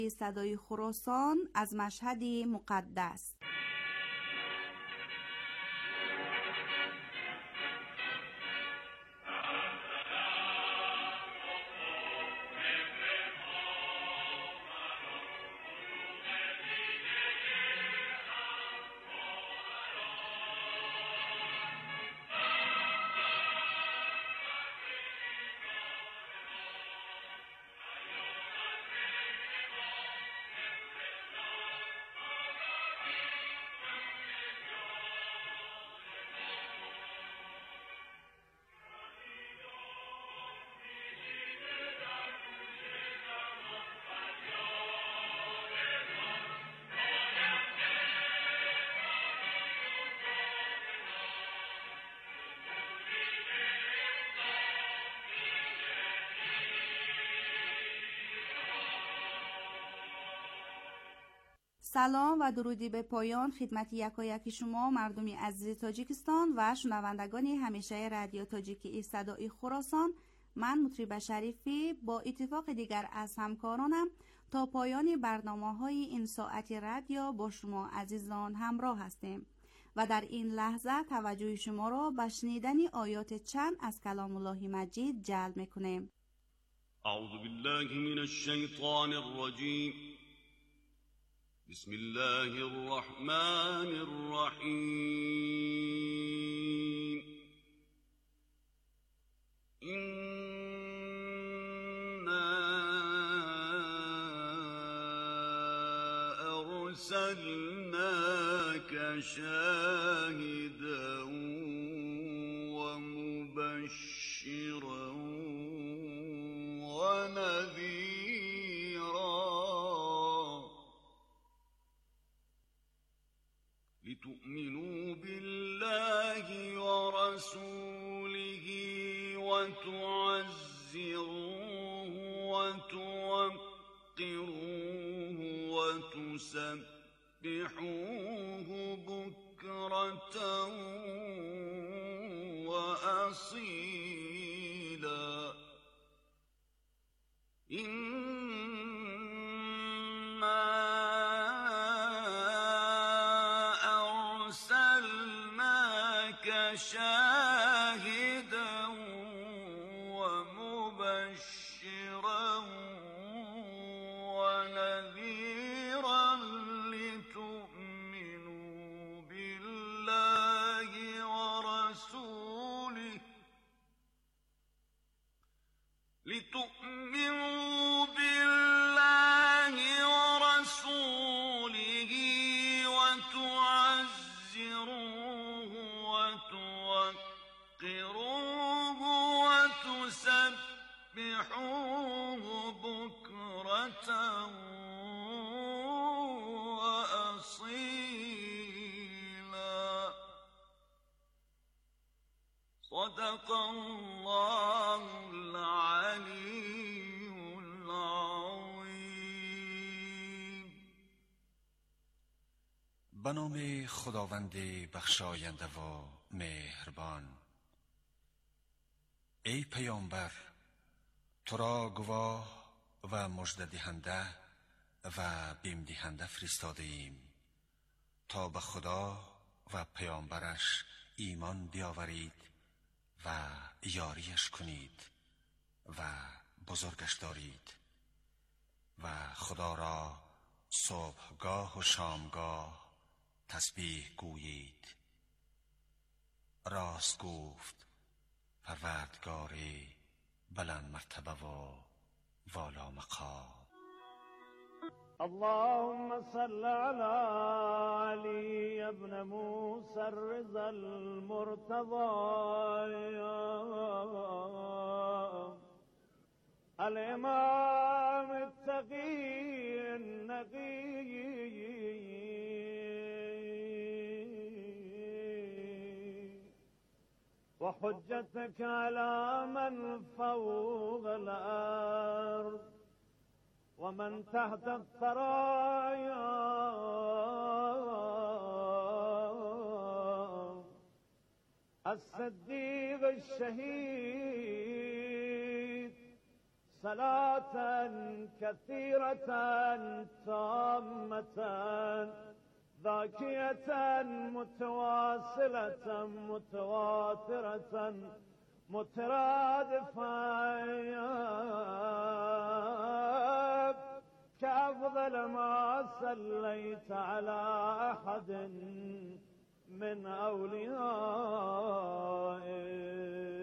صدای خراسان از مشهد مقدس. سلام و درودی به پایان خدمت یکایک شما مردم عزیز تاجیکستان و شنوندگان همیشه رادیو تاجیکی صدای خراسان. من مطرب شریفی با اتفاق دیگر از همکارانم تا پایان برنامه‌های این ساعت رادیو با شما عزیزان همراه هستیم و در این لحظه توجه شما را به شنیدن آیات چند از کلام الله مجید جلب می‌کنیم. اعوذ بالله من الشیطان الرجیم. بسم الله الرحمن الرحیم. إنا أرسلناك شاهدا ومبشرا ونذيرا لتؤمنوا بالله ورسوله وتعزروه وتوقروه وتسبحوه بكرة وأصيلا. إنا أرسلناك شاهدا ومبشرا ونذيرا لتؤمنوا بالله ورسوله وتعزروه وتوقروه وتسبحوه بكرة وأصيلا. صدق الله العلي العظیم. به نام خداوند بخشاینده و مهربان. ای پیامبر، تو را گواه و مژده دهنده و بیم دهنده فرستاده ایم تا به خدا و پیامبرش ایمان بیاورید و یاریش کنید و بزرگش دارید و خدا را صبحگاه و شامگاه تسبیح گویید. راست گفت پروردگاری بلند مرتبه و والا مقام. اللهم صل على علي ابن موسى الرضا المرتضى الإمام التقي النقي وحجتك على من فوق الأرض ومن تحت الثرايا الصديق الشهيد صلاة كثيرة تامة ذاكية متواصلة متواترة مترادفة كأفضل ما صليت على أحد من أوليائك.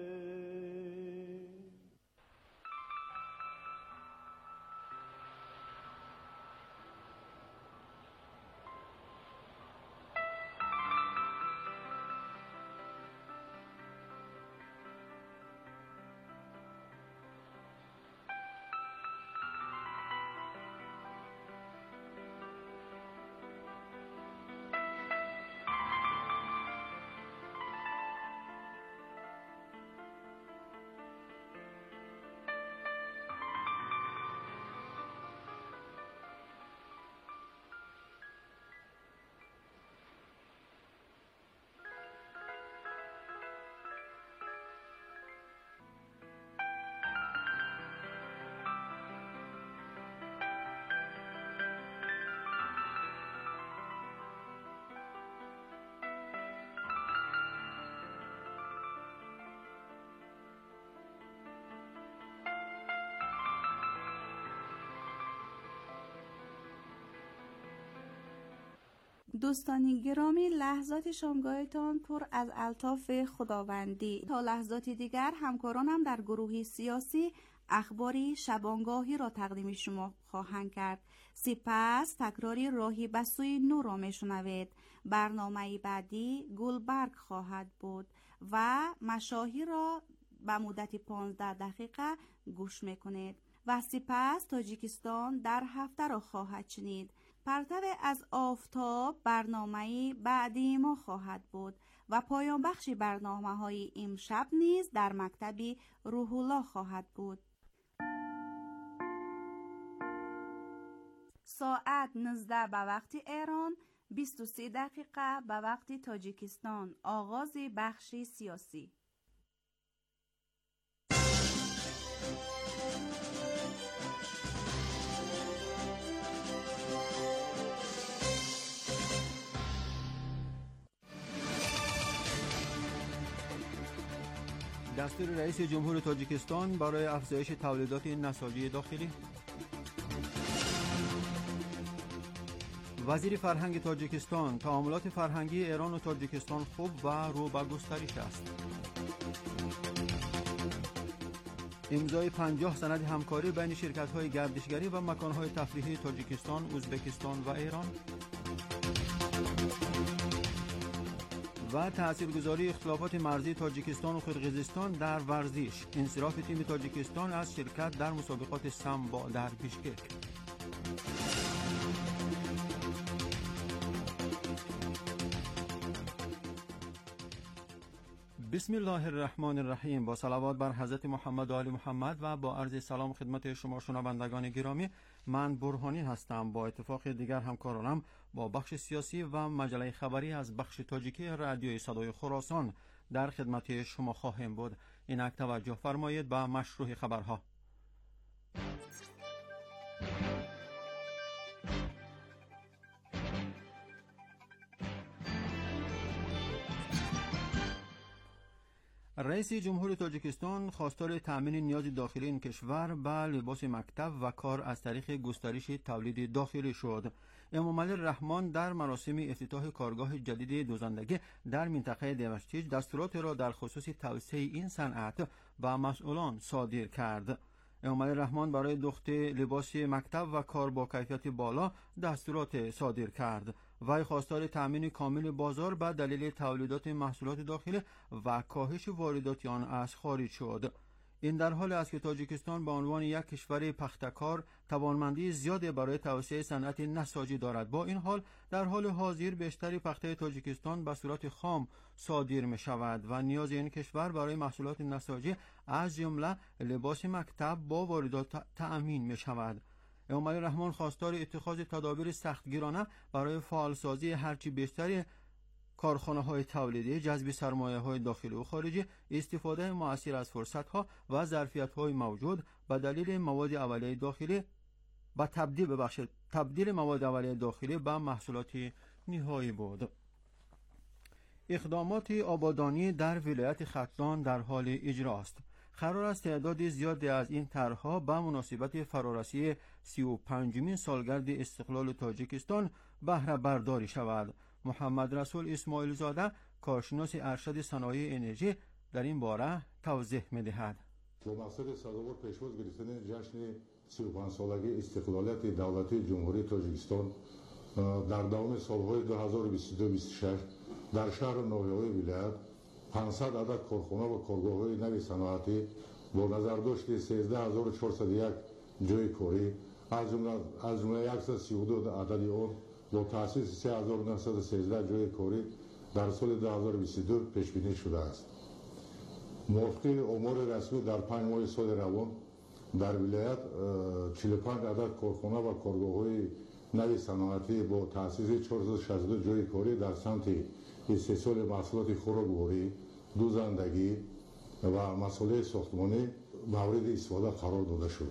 دوستان گرامی، لحظات شامگاهتان پر از الطاف خداوندی. تا لحظاتی دیگر همکارانم در گروهی سیاسی اخباری شبانگاهی را تقدیم شما خواهند کرد. سپس تکراری راهی به سوی نور را میشنوید. برنامه بعدی گلبرگ خواهد بود و مشاهیر را به مدت 15 دقیقه گوش میکنید و سپس تاجیکستان در هفته را خواهد شنید. پرتو از آفتاب برنامه‌ای بعدی ما خواهد بود و پایان بخش برنامه‌های امشب نیز در مکتبی روح الله خواهد بود. ساعت 19 به وقت ایران، 23 دقیقه به وقت تاجیکستان. آغاز بخش سیاسی. دستور رئیس جمهور تاجیکستان برای افزایش تولیدات نساجی داخلی. وزیر فرهنگ تاجیکستان: تعاملات فرهنگی ایران و تاجیکستان خوب و رو به گسترش است. امضای 50 سند همکاری بین شرکت‌های گردشگری و مکان‌های تفریحی تاجیکستان، ازبکستان و ایران. و تاثیرگذاری اختلافات مرزی تاجیکستان و قرقیزستان در ورزش. انصراف تیم تاجیکستان از شرکت در مسابقات سامبو در بیشکک. بسم الله الرحمن الرحیم. با صلوات بر حضرت محمد و آل محمد و با عرض سلام خدمت شما شنوندگان گرامی، من برهانی هستم. با اتفاق دیگر همکارانم با بخش سیاسی و مجله خبری از بخش تاجیکی رادیوی صدای خراسان در خدمت شما خواهیم بود. اینک توجه فرمایید به مشروع خبرها. رئیس جمهور تاجیکستان خواستار تأمین نیاز داخلی این کشور به لباس مکتب و کار از طریق گسترش تولید داخلی شد. امامعلی رحمان در مراسم افتتاح کارگاه جدید دوزندگی در منطقه دیوشتیج دستورات را در خصوص توسعه این صنعت به مسئولان صادر کرد. امامعلی رحمان برای دوخت لباس مکتب و کار با کیفیت بالا دستورات صادر کرد. وی خواستار تأمین کامل بازار به دلیل تولیدات محصولات داخلی و کاهش واردات آن از خارج شد. این در حال است که تاجیکستان به عنوان یک کشور پختکار توانمندی زیادی برای توسعه صنعت نساجی دارد. با این حال در حال حاضر بیشتر پخته تاجیکستان به صورت خام صادر می شود و نیاز این کشور برای محصولات نساجی از جمله لباس مکتب با واردات تأمین می شود. امامعلی رحمان خواستار اتخاذ تدابیر سختگیرانه برای فعالسازی هرچی بیشتر کارخانه‌های تولیدی، جذب سرمایه‌های داخلی و خارجی، استفاده مؤثر از فرصت‌ها و ظرفیت‌های موجود به دلیل مواد اولیه داخلی به تبدیل مواد اولیه داخلی به محصولات نهایی بود. اقدامات آبادانی در ولایت ختلان در حال اجرا است. قرار است تعداد زیادی از این طرح‌ها به مناسبت فرارسی 35مین سالگرد استقلال تاجیکستان بهره برداری شود. محمد رسول اسماعیل زاده، کارشناس ارشد صنایع انرژی، در این باره توضیح می‌دهد. با مقصد سازوار پیشواز گرفتن جشن 35 سالگی استقلالیت دولتی جمهوری تاجیکستان در دوام سالهای 2022-26 در شهر ناحیه‌های ولایت 500 عدد کارخانه و کارگاه‌های نوی صنعتی با نظرداشت 13401 جای کاری از جمله 132 عدد آن با تأسیس 3913 جای کاری در سال 2022 پیش بینی شده است. موافق آمار رسمی در 5 ماه سال روان در ولایت 45 عدد کارخانه و کارگاه‌های نوی صنعتی با تأسیس 462 جای کاری در سمت استحصال محصولات خوراکواری، دوزندگی و مسائل ساختمانی مورد استفاده قرار داده شد.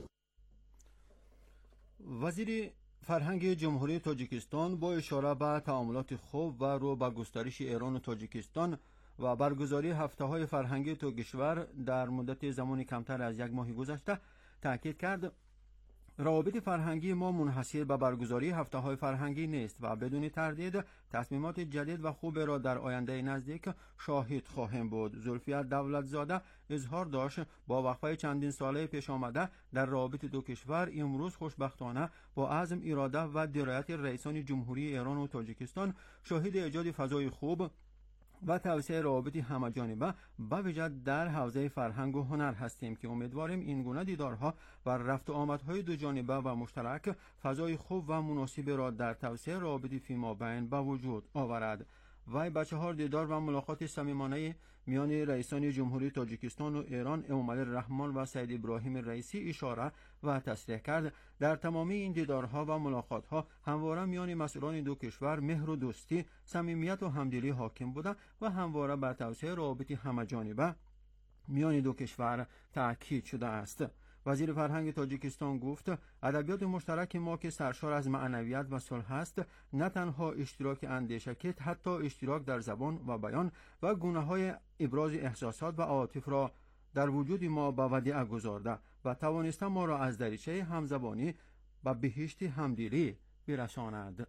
وزیر فرهنگ جمهوری تاجیکستان با اشاره به تعاملات خوب و رو به گسترش ایران و تاجیکستان و برگزاری هفته‌های فرهنگی دو کشور در مدت زمانی کمتر از 1 ماه گذشته تاکید کرد روابط فرهنگی ما منحصر به برگزاری هفته‌های فرهنگی نیست و بدون تردید تصمیمات جدید و خوب را در آینده نزدیک شاهد خواهیم بود. زلفیه دولتزاده اظهار داشت با وقفه چندین ساله پیش آمده در روابط دو کشور امروز خوشبختانه با عزم، اراده و درایت رئیسان جمهوری ایران و تاجیکستان شاهد ایجاد فضای خوب و توسعه روابط همه‌جانبه به ویژه در حوزه فرهنگ و هنر هستیم که امیدواریم این گونه دیدارها و رفت و آمدهای دو جانبه و مشترک فضای خوب و مناسب را در توسعه روابط فیمابین به وجود آورد. وی به 4 دیدار و ملاقات صمیمانه میان رئیسان جمهوری تاجیکستان و ایران امامعلی رحمان و سید ابراهیم رئیسی اشاره و تصریح کرد. در تمامی این دیدارها و ملاقاتها همواره میان مسئولان دو کشور مهر و دوستی، صمیمیت و همدلی حاکم بوده و همواره بر توسعه روابط همه‌جانبه میان دو کشور تاکید شده است. وزیر فرهنگ تاجیکستان گفت ادبیات مشترک ما که سرشار از معنویت و صلح است، نه تنها اشتراک اندیشه که حتی اشتراک در زبان و بیان و گونه‌های ابراز احساسات و عواطف را در وجود ما به ودیعه گذارده و توانسته ما را از دریچه همزبانی به بهشت همدلی برساند.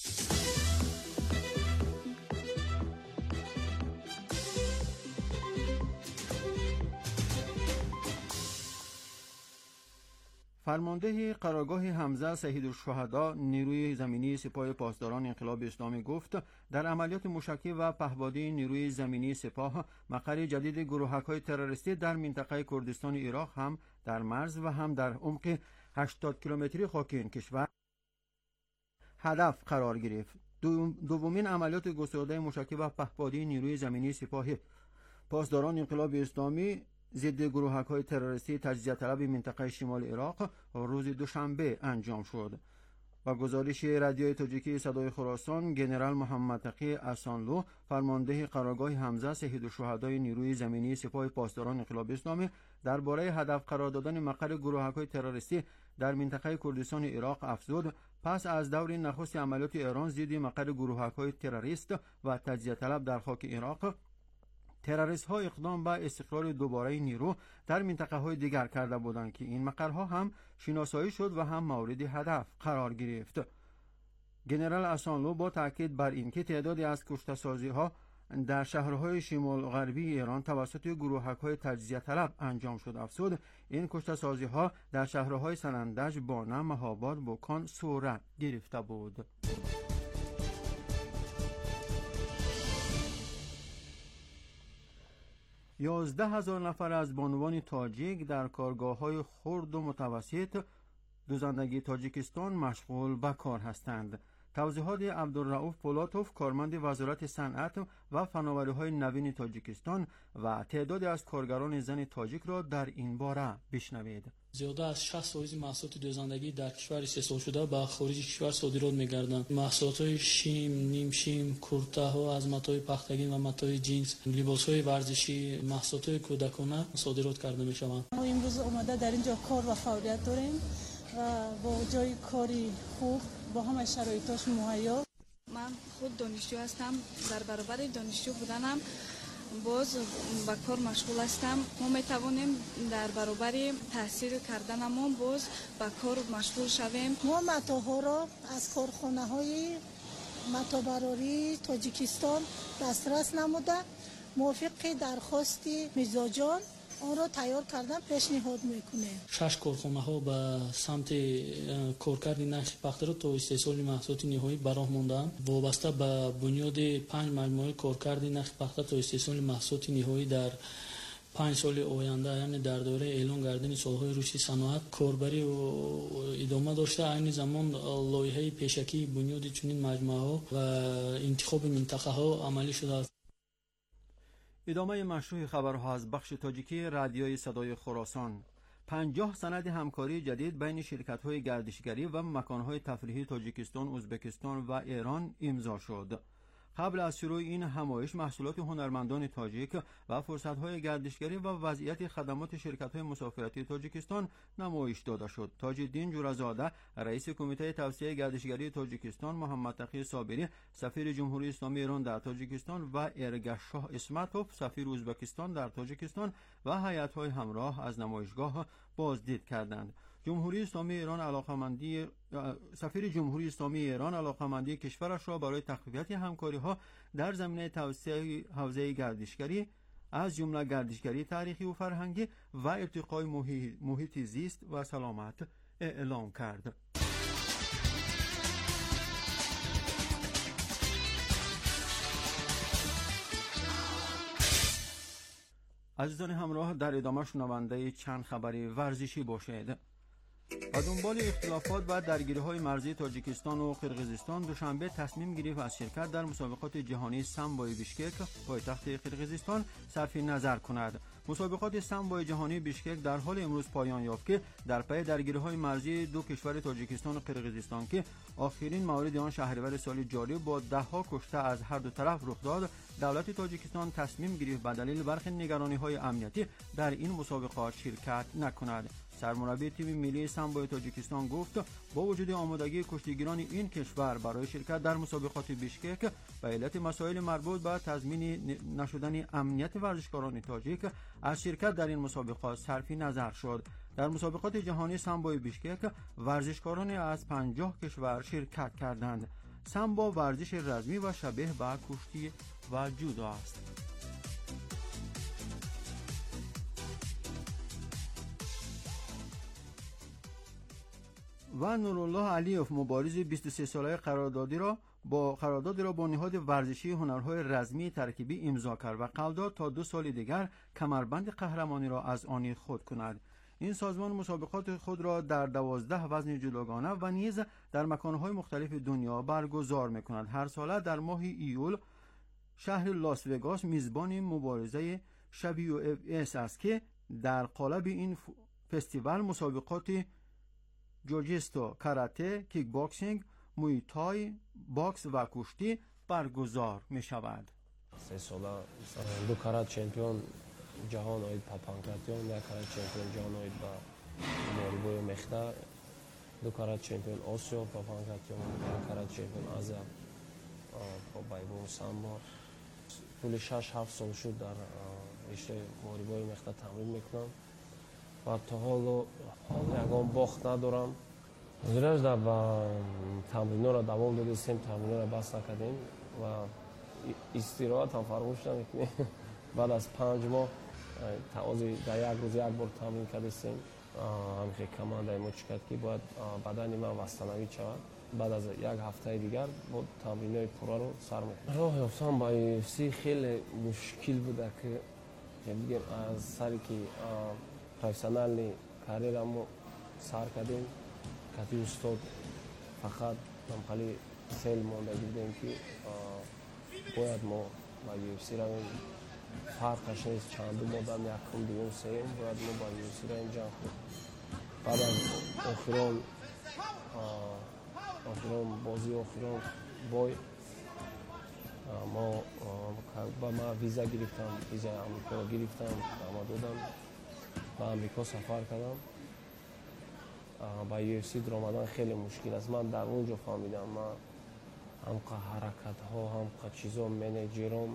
فرمانده قرارگاه حمزه سید الشهدا نیروی زمینی سپاه پاسداران انقلاب اسلامی گفت در عملیات موشکی و پهپادی نیروی زمینی سپاه مقر جدید گروهک‌های تروریستی در منطقه کردستان عراق هم در مرز و هم در عمق 80 کیلومتری خاک این کشور هدف قرار گرفت. دومین عملیات گسترده موشکی و پهپادی نیروی زمینی سپاه پاسداران انقلاب اسلامی ضد گروهک‌های تروریستی تجزیه طلب منطقه شمال عراق روز دوشنبه انجام شد. و گزارش رادیوی تاجیکی صدای خراسان، ژنرال محمد تقی اسانلو فرمانده قرارگاه حمزه سید الشهدای نیروی زمینی سپاه پاسداران انقلاب اسلامی درباره هدف قرار دادن مقر گروهک‌های تروریستی در منطقه کردستان عراق افزود پس از دور نخست عملیات ایران ضد مقر گروهک‌های تروریست و تجزیه طلب در خاک عراق، تروریست ها اقدام به استقرار دوباره نیرو در منطقه های دیگر کرده بودند که این مقرها هم شناسایی شد و هم مورد هدف قرار گرفت. ژنرال اسانلو با تاکید بر اینکه تعدادی از کشته‌سازی ها در شهرهای شمال غربی ایران توسط گروهک های تجزیه طلب انجام شد افزود این کشته‌سازی ها در شهرهای سنندج، بانه، مهاباد، بوکان صورت گرفته بود. 11,000 نفر از بانوان تاجیک در کارگاه‌های خرد و متوسط دوزندگی تاجیکستان مشغول به کار هستند. توضیحات عبدالرؤوف پولاتوف کارمند وزارت صنعت و فناوری‌های نوین تاجیکستان و تعدادی از کارگران زن تاجیک را در این باره بشنوید. زیاده از 60% محصولات دوزندگی در کشور استحصال شده به خارج کشور صادرات می‌گردند. محصولات شیم، نیم شیم، کورتاها از متای پختگی و متای جینز، لباس‌های ورزشی، محصولات کودکانه صادرات کرده می‌شوند. ما امروز اومده در اینجا کار و فعالیت داریم و با جای کاری خوب با همه شرایطش مهیا. من خود دانشجو هستم. در برابر دانشجو بودنم باز به کار مشغول هستم. ما میتوانیم در برابر تحصیل کردنمون باز به کار مشغول شویم. ما متاها را از کارخانه‌های متابراری تاجیکستان دسترس نموده موافق درخواست میرزا جان آن را تیار کردن پیشنهاد میکنه. 6 کارخانه‌ها به سمت کارکرد نقش پخته را تا استحصال محصولات نهایی براه ماندند. وابسته به بنیاد 5 مجموعه کارکرد نقش پخته تا استحصال محصولات نهایی در 5 سال آینده، یعنی در دوره اعلان کردن سالهای رشد صنعت کاربری و ادامه داشته. این زمان لایحه پیشکی بنیاد چنین مجموعه‌ها و انتخاب منطقه‌ها عملی شده است. ادامه مشروع خبرها از بخش تاجیکی رادیوی صدای خراسان. 50 سند همکاری جدید بین شرکت‌های گردشگری و مکان‌های تفریحی تاجیکستان، ازبکستان و ایران امضا شد. قبل از شروع این همایش محصولات هنرمندان تاجیک و فرصت‌های گردشگری و وضعیت خدمات شرکت‌های مسافرتی تاجیکستان نمایش داده شد. تاج الدین جورزاده رئیس کمیته توسعه گردشگری تاجیکستان، محمد تقی صابری سفیر جمهوری اسلامی ایران در تاجیکستان و ارگشاه اسمتوف سفیر ازبکستان در تاجیکستان و هیئت‌های همراه از نمایشگاه بازدید کردند. جمهوری اسلامی ایران سفیر جمهوری اسلامی ایران علاقمندی کشورش را برای تقویت همکاری‌ها در زمینه توسعه حوزه گردشگری از جمله گردشگری تاریخی و فرهنگی و ارتقای محیط زیست و سلامت اعلام کرد. عزیزان همراه، در ادامه شنونده چند خبر ورزشی باشید. و دنبال اختلافات و درگیری‌های مرزی تاجیکستان و قرقیزستان دوشنبه تصمیم گرفت از شرکت در مسابقات جهانی سامبوی بیشکک پایتخت قرقیزستان صرف نظر کند. مسابقات سامبوی جهانی بیشکک در حال امروز پایان یافت که در پی درگیری‌های مرزی دو کشور تاجیکستان و قرقیزستان که آخرین مورد آن شهریور سال جاری با ده‌ها کشته از هر دو طرف رخ داد، دولت تاجیکستان تصمیم گرفت به دلیل برخی نگرانی‌های امنیتی در این مسابقات شرکت نکند. سرمربی تیم ملی سامبوی تاجیکستان گفت با وجود آمادگی کشتیگیران این کشور برای شرکت در مسابقات بیشکک به علت مسائل مربوط به تضمین نشدن امنیت ورزشکاران تاجیک از شرکت در این مسابقات صرف نظر شد. در مسابقات جهانی سامبوی بیشکک ورزشکاران از 50 کشور شرکت کردند. سامبو ورزش رزمی و شبیه به کشتی و جودو است. و نورالله علیوف مبارز 23 ساله قراردادی را با نهاد ورزشی هنرهای رزمی ترکیبی امضا کرد و قول داد تا 2 سال دیگر کمربند قهرمانی را از آن خود کند. این سازمان مسابقات خود را در 12 وزن جداگانه و نیز در مکانهای مختلف دنیا برگزار می‌کند. هر ساله در ماه ایول شهر لاس وگاس میزبان مبارزه WFS است که در قالب این فستیوال مسابقات جوجیستو، کاراته، کیک باکسینگ، موی تای، باکس و کشتی برگزار می شود. 3 ساله 2 کرات چمپیون جهان اوید با پانکراتیون، 1 کرات چمپیون جهان اوید با موریبوی مخته، 2 کرات چمپیون آسیا با پانکراتیون، 1 کرات چمپیون آزیا با بایبون سامبو. طول 6-7 سال شد در رشته موریبوی مخته تمرین میکنم و تا حالا یگان باخت ندارم. زیراش در تمرین را دوام دادیم، تمرین را بس نکردیم و استراحت هم فراموش نمیکنیم. بعد از 5 ماه تازه در یک روز 1 بار تمرین کردیم. همین کمانده ما چکت که باید بدن من وستانوی شود. بعد از 1 هفته دیگر با تمرین‌های پورا رو سر می‌کنم. راه یافتن با UFC خیلی مشکل بوده که میگم از سری که پروفسیونال کاریرمو سر کردیم که استاد فقط خیلی سیل مونده دیدیم که باید ما با UFC رویم. فرقش نیست چند دو مادم یکم دوم سیم باید ما با UFC را اینجا کنیم. بعد از آخران بازی آخران بای ما ویزا گرفتم، ویزا آمریکا گرفتم، اما دادم به آمریکا سفر کردم. با UFC در آمدن خیلی مشکل است. من در اونجا فهمیدم من هم حرکت ها هم چیزا منیجرام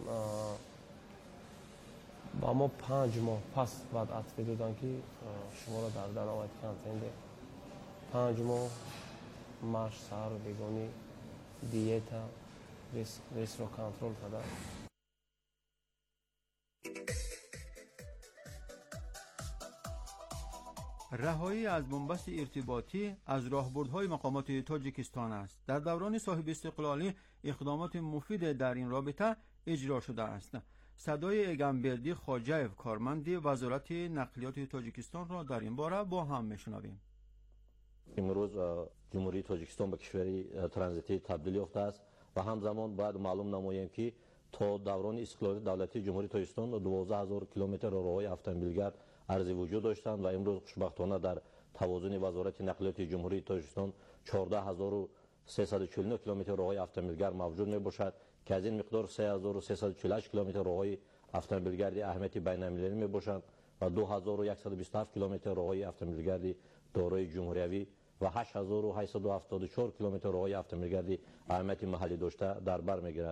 با ما 5 ماه پس بعد عطفه دادن که شما را در دنامت کنتنده 5 ماه مارش سهر بگانی دیتا ریس را کنترل کردن. رهایی از بنبست ارتباطی از راهبردهای مقامات تاجیکستان است. در دوران صاحب استقلالی اقدامات مفید در این رابطه اجرا شده است. صدای اگمبردی خواجه‌اف کارمند وزارت نقلیات تاجیکستان را در این باره با هم میشنویم. امروز جمهوری تاجیکستان به کشوری ترانزیتی تبدیل یافته است و همزمان باید معلوم نماییم که تا دوران استقلال دولتی جمهوری تاجیکستان 12000 کیلومتر راههای اتومبیلگرد عرضی وجود داشتند و امروز خوشبختانه در توازن وزارت نقلیات جمهوری تاجیکستان 14349 کیلومتر راههای اتومبیلگرد موجود میباشد که از این مقدار 3348 کیلومتر راههای اتومبیلگرد اهمیت بین‌المللی میباشند و 2127 کیلومتر راههای اتومبیلگرد دارای جمهوریوی و 8874 کیلومتر راههای اتومبیلگرد اهمیت محلی داشته در بر میگیرد.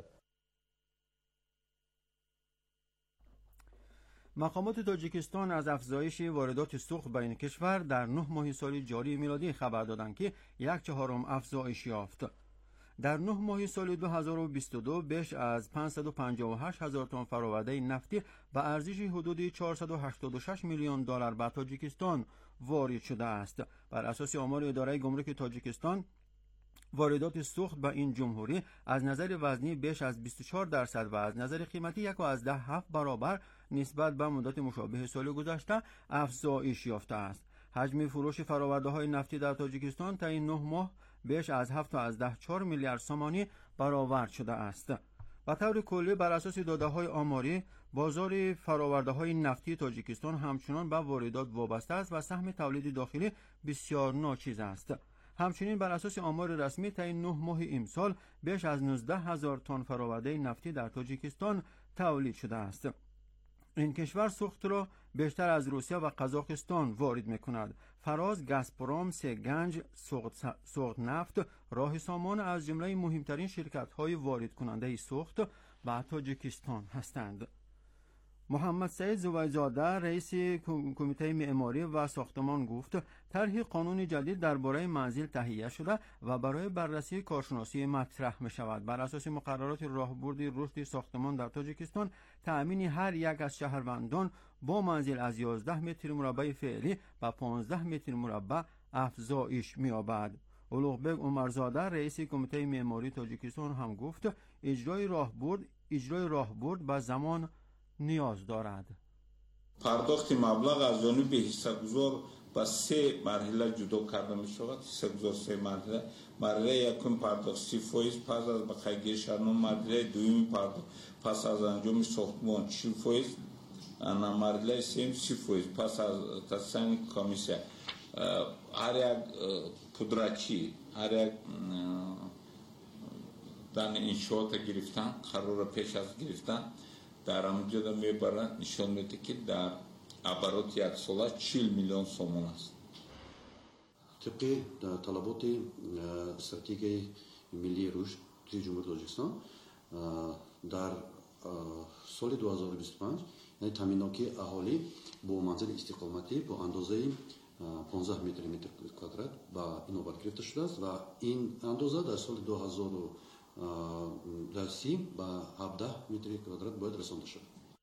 مقامات تاجیکستان از افزایش واردات سوخت بین کشور در 9 ماه سال جاری میلادی خبر دادند که 1/4 افزایش یافت. در 9 ماه سال 2022 بیش از 558 هزار تن فرآورده نفتی به ارزش حدود 486 میلیون دلار به تاجیکستان وارد شده است. بر اساس آمار اداره گمرک تاجیکستان واردات سوخت به این جمهوری از نظر وزنی بیش از 24% و از نظر قیمتی 1.7 برابر نسبت به مدت مشابه سال گذشته افزایش یافته است. حجم فروش فرآورده‌های نفتی در تاجیکستان تا این 9 ماه بیش از 7.4 میلیارد سومانی برآورد شده است. به طور کلی بر اساس داده‌های آماری بازار فرآورده‌های نفتی تاجیکستان همچنان به واردات وابسته است و سهم تولید داخلی بسیار ناچیز است. همچنین بر اساس آمار رسمی تا این 9 ماه امسال بیش از 19,000 تن فرآورده نفتی در تاجیکستان تولید شده است. این کشور سوخت را بیشتر از روسیه و قزاقستان وارد می‌کند. فراز، گازپروم، سگنج، سوخت نفت، راه سامان از جمله مهمترین شرکت‌های وارد کننده سوخت به تاجیکستان هستند. محمد سعید زویزاده رئیس کمیته معماری و ساختمان گفت طرح قانون جدید درباره منزل تهیه شده و برای بررسی کارشناسی مطرح می شود. بر اساس مقررات راهبرد رشد ساختمان در تاجیکستان تأمین هر یک از شهروندان با منزل از 11 متر مربع فعلی به 15 متر مربع افزایش می یابد. اولوغبک عمرزاده رئیس کمیته معماری تاجیکستان هم گفت اجرای راهبرد به زمان نیاز دارد. پرداخت مبلغ از جانب حصه‌گذار به 3 مرحله جدا کرده می شود. حصه‌گذار 3 مرحله. مرحله یکم پرداخت 30% پس از بقیه شهرنامه، مرحله دوم پرداخت پس از انجام ساختمان 40%، مرحله سوم 30% پس از تصمیم کمیسیون. هر یک پودرچی، هر یک دن انشاءات گرفتن، قرار پیش از گرفتن در آنجا میبرند، نشان میده که در عبارات یک ساله 40 میلیون سومون است. طبق طلبات استراتژی ملی رشد جمهوری تاجیکستان در سال 2025 یعنی تامیناتی اهالی با منزل استقامتی با اندازه 15 متر کوادرات با اینوبر گرفته شده است و این اندازه در سال 2030 با 17 متر کوادرات باید رسانده شد.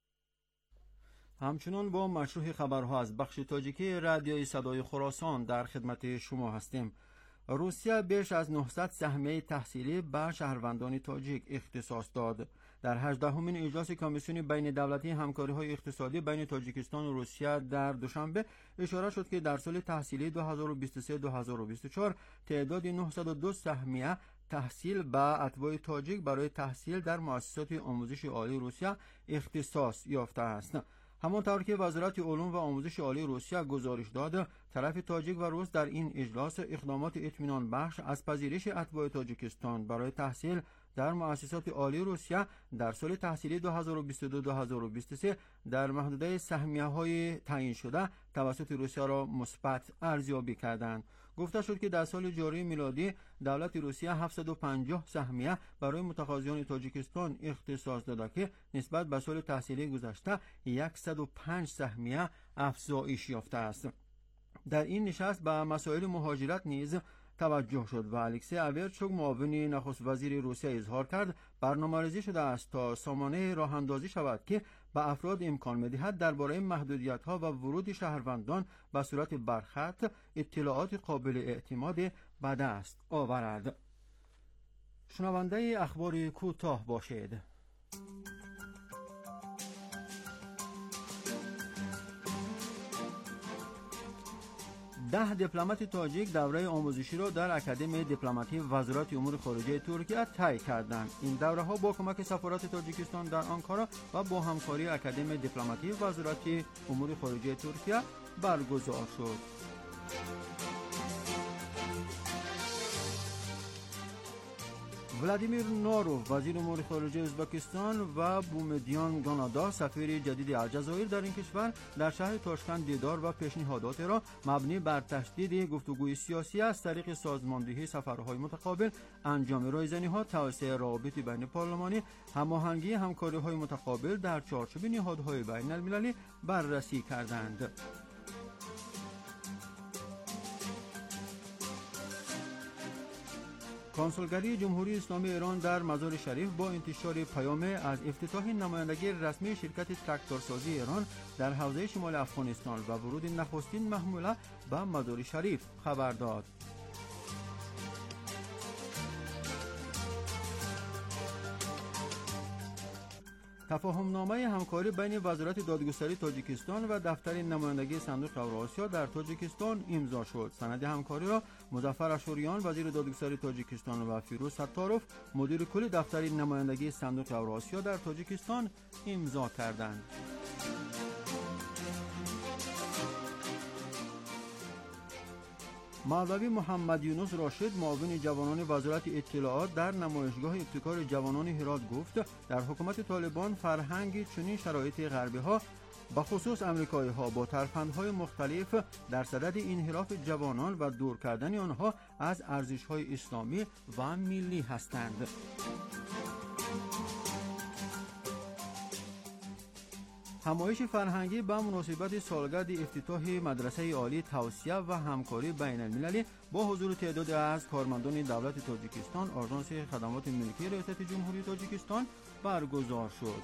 همچنان با مشروع خبرها از بخش تاجیکی رادیوی صدای خراسان در خدمت شما هستیم. روسیه بیش از 900 سهمیه تحصیلی به شهروندان تاجیک اختصاص داد. در 18مین اجلاس کمیسیون بین دولتی همکاری‌های اقتصادی بین تاجیکستان و روسیه در دوشنبه اشاره شد که در سال تحصیلی 2023-2024 تعداد 902 سهمیه تحصیل به اتباع تاجیک برای تحصیل در مؤسسات آموزش عالی روسیه اختصاص یافته است. همانطور که وزارت علوم و آموزش عالی روسیه گزارش داد، طرف تاجیک و روس در این اجلاس اقدامات اطمینان بخش از پذیرش اتباع تاجیکستان برای تحصیل در مؤسسات عالی روسیه در سال تحصیلی 2022-2023 در محدوده سهمیه‌های تعیین شده توسط روسیه را مثبت ارزیابی کردند. گفته شد که در سال جاری میلادی دولت روسیه 750 سهمیه برای متقاضیان تاجیکستان اختصاص داده که نسبت به سال تحصیلی گذشته 105 سهمیه افزایش یافته است. در این نشست به مسائل مهاجرت نیز توجه شد و الکسی اورچوک معاون نخست وزیر روسیه اظهار کرد برنامه‌ریزی شده است تا سامانه راه اندازی شود که به افراد امکان می‌دهد درباره محدودیت‌ها و ورود شهروندان به صورت برخط اطلاعات قابل اعتماد به دست آورد. شنونده اخبار کوتاه باشید. 10 دیپلمات تاجیک دوره آموزشی را در اکادمی دیپلماتی وزارت امور خارجه ترکیه طی کردند. این دوره ها با کمک سفارت تاجیکستان در آنکارا و با همکاری اکادمی دیپلماتی وزارت امور خارجه ترکیه برگزار شد. ولادیمیر نوروف وزیر امور خارجه ازبکستان و بومدیان گانادا سفیر جدید الجزایر در این کشور در شهر تاشکند دیدار و پیشنهادات را مبنی بر تشدید گفتگوی سیاسی از طریق سازماندهی سفرهای متقابل، انجام رایزنی‌ها، توسعه روابط بین پارلمانی، هماهنگی همکاری‌های متقابل در چارچوب نهادهای بین‌المللی بررسی کردند. کنسولگری جمهوری اسلامی ایران در مزار شریف با انتشار پیام از افتتاح نمایندگی رسمی شرکت تراکتورسازی ایران در حوزه شمال افغانستان و ورود نخستین محموله به مزار شریف خبر داد. تفاهمنامه همکاری بین وزارت دادگستری تاجیکستان و دفتر نمایندگی صندوق اوراسیا در تاجیکستان امضا شد. سند همکاری را مظفر اشوریان وزیر دادگستری تاجیکستان و فیروز ستاروف مدیر کل دفتر نمایندگی صندوق اوراسیا در تاجیکستان امضا کردند. مولوی محمد یونس راشد معاون جوانان وزارت اطلاعات در نمایشگاه ابتکار جوانان هرات گفت در حکومت طالبان فرهنگ چنین شرایط غربی ها به خصوص امریکایی ها با ترفندهای مختلف در صدد انحراف جوانان و دور کردن آنها از ارزش های اسلامی و ملی هستند. همایش فرهنگی به مناسبت سالگرد افتتاح مدرسه عالی توسعه و همکاری بین المللی با حضور تعدادی از کارمندان دولت تاجیکستان، آژانس خدمات ملکی ریاست جمهوری تاجیکستان برگزار شد.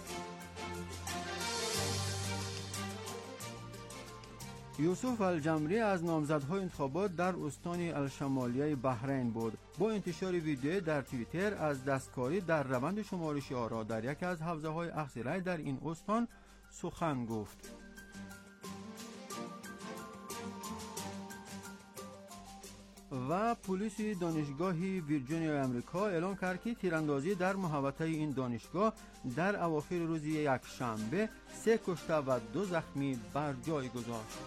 یوسف الجمری از نامزدهای انتخابات در استان الشمالیه بحرین بود. با انتشار ویدیو در توییتر از دستکاری در روند شمارش آرا در یکی از حوزه‌های اخذ رای در این استان سخن گفت. و پلیس دانشگاه ویرجینیا آمریکا اعلام کرد که تیراندازی در محوطه این دانشگاه در اواخر روز یکشنبه 3 کشته و 2 زخمی بر جای گذاشت.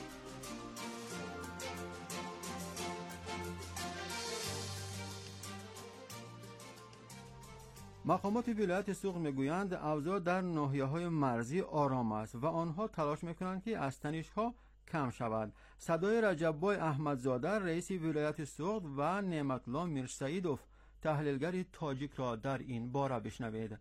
مقامات ولایت سوق میگویند اوضاع در ناحیه‌های مرزی آرام است و آنها تلاش میکنند که از تنش‌ها کم شود. صدای رجب‌بای احمدزاده رئیس ولایت سوق و نعمت الله میرسعیدوف تحلیلگر تاجیک را در این باره بشنوید.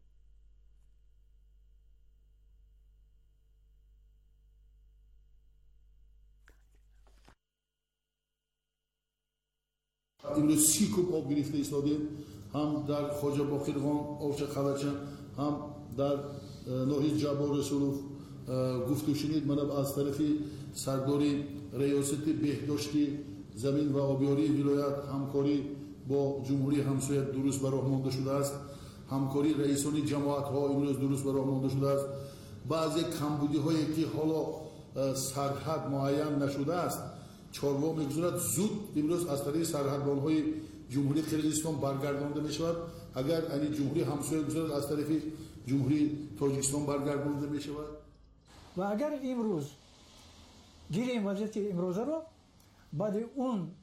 امروز 30 کوب آب گرفته ایستادیم، هم در خواجه باقرخان آوچه خلچن، هم در ناحیه جبار رسولوف گفتگو شنید. من از طرف سرداری ریاست بهداشتی زمین و آبیاری ولایت همکاری با جمهوری همسایه درست به راه مانده شده است. همکاری رئیسان جماعت ها امروز درست به راه مانده شده است. بعضی کمبودی هایی که حالا سرحد معین نشده است چاروا میگذارد زود امروز از طریق سرحدبان های جمهوری قرقیزستان برگردانده می شود. اگر این جمهوری همسایه گذارد از طرف جمهوری تاجیکستان برگردانده می شود. و اگر امروز گیریم وضعیت امروزه رو، بعد اون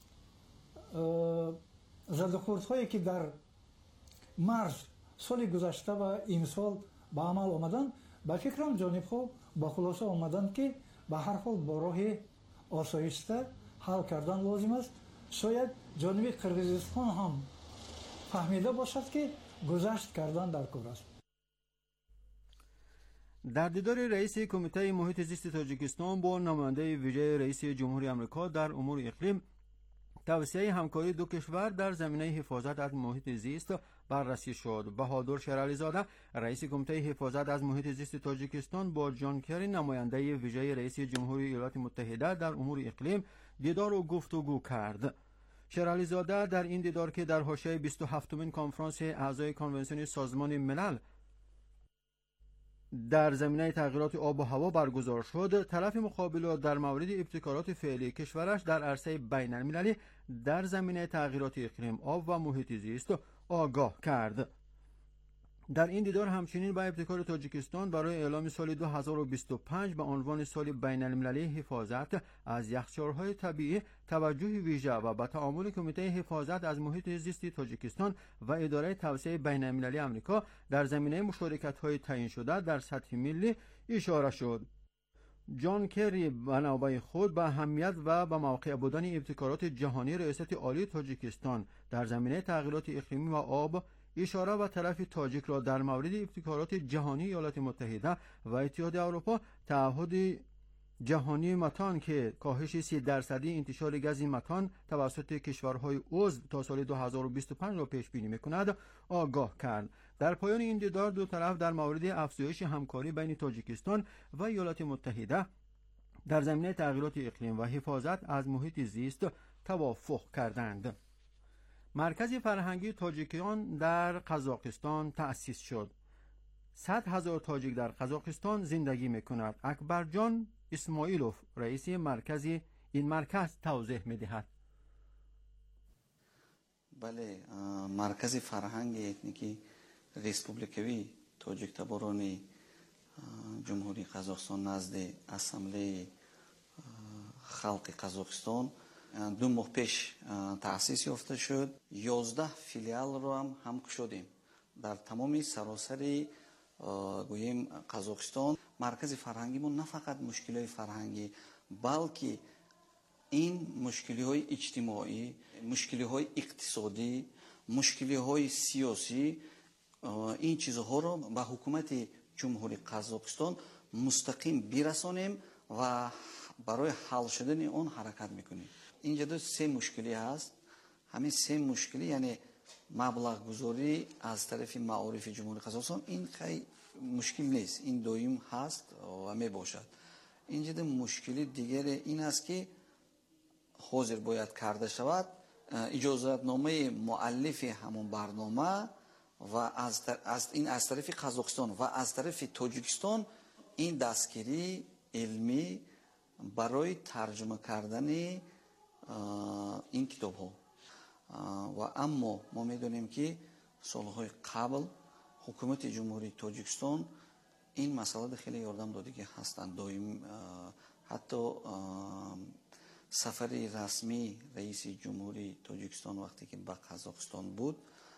زدخوردهایی که در مارس سال گذشته و امسال به عمل آمدن، به فکرم جانب‌ها به خلاصه آمدن که به هر حال با راه آسایشته حل کردن لازم است. شاید جانب قرقیزستان هم فهمیده باشد که گذشت کردن در کار است. در دیدار رئیس کمیته محیط زیست تاجیکستان با نماینده ویژه رئیس جمهوری آمریکا در امور اقلیم، توسعه همکاری دو کشور در زمینه حفاظت از محیط زیست بررسی شد. بهادر شیرالی زاده رئیس کمیته حفاظت از محیط زیست تاجیکستان با جان کری نماینده ویژه رئیس جمهوری ایالات متحده در امور اقلیم دیدار و گفتگو کرد. شیرالی زاده در این دیدار که در حاشیه 27مین کنفرانس اعضای کنونسیون سازمان ملل در زمینه تغییرات آب و هوا برگزار شد، طرف مقابل در مورد ابتکارات فعلی کشورش در عرصه بین المللی در زمینه تغییرات اقلیم، آب و محیط زیست آگاه کرد. در این دیدار همچنین به ابتکار تاجیکستان برای اعلام سال 2025 به عنوان سال بین المللی حفاظت از یخچال‌های طبیعی توجه ویژه و به تعامل کمیته حفاظت از محیط زیست تاجیکستان و اداره توسعه بین المللی آمریکا در زمینه مشارکت‌های تعیین شده در سطح ملی اشاره شد. جان کری به نوبه خود به اهمیت و به موقع بودن ابتکارات جهانی ریاست عالی تاجیکستان در زمینه تغییرات اقلیمی و آب اشاره و طرف تاجیک را در مورد ابتکارات جهانی ایالات متحده و اتحادیه اروپا تعهد جهانی متان که کاهش 30% انتشار گاز متان توسط کشورهای عضو تا سال 2025 را پیش بینی می‌کند آگاه کرد. در پایان این دیدار دو طرف در مورد افزایش همکاری بین تاجیکستان و ایالات متحده در زمینه تغییرات اقلیم و حفاظت از محیط زیست توافق کردند. مرکز فرهنگی تاجیکیان در قزاقستان تأسیس شد. 100,000 تاجیک در قزاقستان زندگی می‌کند. اکبرجان اسماعیلوف رئیس این مرکز توضیح می‌دهد. بله، مرکز فرهنگ اتنیکی ریسپوبلیکوی تاجیک تباران جمهوری قزاقستان نزد اسامبله خلق قزاقستان 2 ماه پیش تأسیس یافته شد. 11 فیلیال رو هم شدیم در تمام سراسر گوییم قزاقستان. مرکز فرهنگی ما نه فقط مشکلات فرهنگی بلکه این مشکلات اجتماعی، مشکلات اقتصادی، مشکلات سیاسی، این چیزها رو به حکومت جمهوری قزاقستان مستقیم برسانیم و برای حل شدن اون حرکت میکنیم. اینجا 3 مشکلی هست. همین 3 مشکلی یعنی مبلغ گذاری از طرف معارف جمهوری قزاقستان این خیلی مشکل نیست، این دویم هست و می باشد. اینجا مشکلی دیگر این است که حاضر باید کرده شود اجازتنامه مؤلف همون برنامه و از طرف قزاقستان و از طرف تاجیکستان این دستگیری علمی برای ترجمه کردن این کتاب ها. و اما ما میدونیم که سالهای قبل حکومت جمهوری تاجیکستان این مسئله خیلی یاردم دادگی هستند. دائم حتی سفر رسمی رئیس جمهوری تاجیکستان وقتی که به قزاقستان بود